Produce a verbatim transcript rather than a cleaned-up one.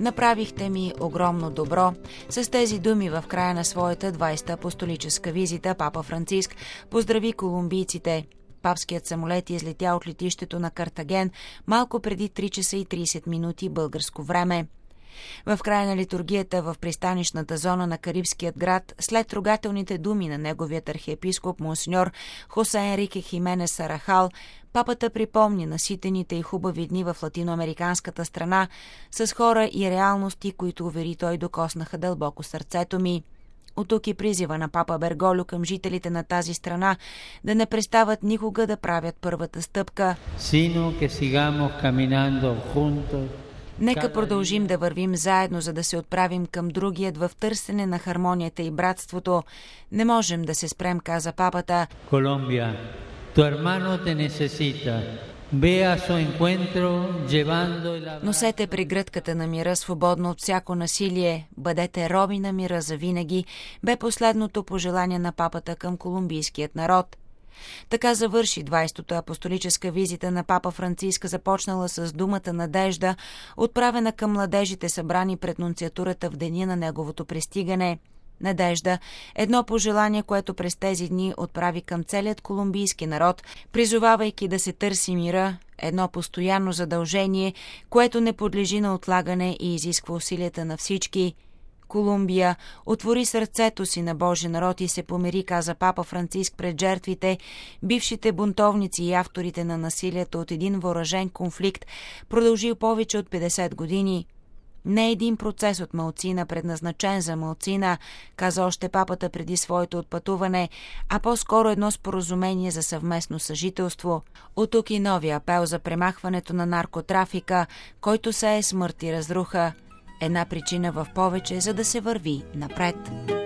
Направихте ми огромно добро. С тези думи в края на своята двайсета апостолическа визита папа Франциск поздрави колумбийците. Папският самолет излетя от летището на Картаген малко преди три часа и трийсет минути българско време. В края на литургията в пристанищната зона на Карибският град, след трогателните думи на неговият архиепископ монсеньор Хосе Енрике Хименес Сарахал, папата припомни наситените и хубави дни в латиноамериканската страна с хора и реалности, които, увери той, докоснаха дълбоко сърцето ми. От тук и призива на папа Берголю към жителите на тази страна да не престават никога да правят първата стъпка. Sino que sigamos caminando juntos. Нека продължим да вървим заедно, за да се отправим към другият в търсене на хармонията и братството. Не можем да се спрем, каза папата. Колумбия, tu hermano te necesita. Ve a su encuentro llevando. Носете прегръдката на мира, свободно от всяко насилие. Бъдете роби на мира завинаги, бе последното пожелание на папата към колумбийският народ. Така завърши двайсетата апостолическа визита на папа Франциск, започнала с думата надежда, отправена към младежите, събрани пред нунциатурата в деня на неговото пристигане. Надежда – едно пожелание, което през тези дни отправи към целият колумбийски народ, призовавайки да се търси мира, едно постоянно задължение, което не подлежи на отлагане и изисква усилията на всички. Колумбия отвори сърцето си на Божия народ и се помири, каза папа Франциск, пред жертвите, бившите бунтовници и авторите на насилието от един въоръжен конфликт, продължил повече от петдесет години. Не един процес от малцина, предназначен за малцина, каза още папата преди своето отпътуване, а по-скоро едно споразумение за съвместно съжителство. От тук и новия апел за премахването на наркотрафика, който се е смърт и разруха. Една причина в повече, за да се върви напред.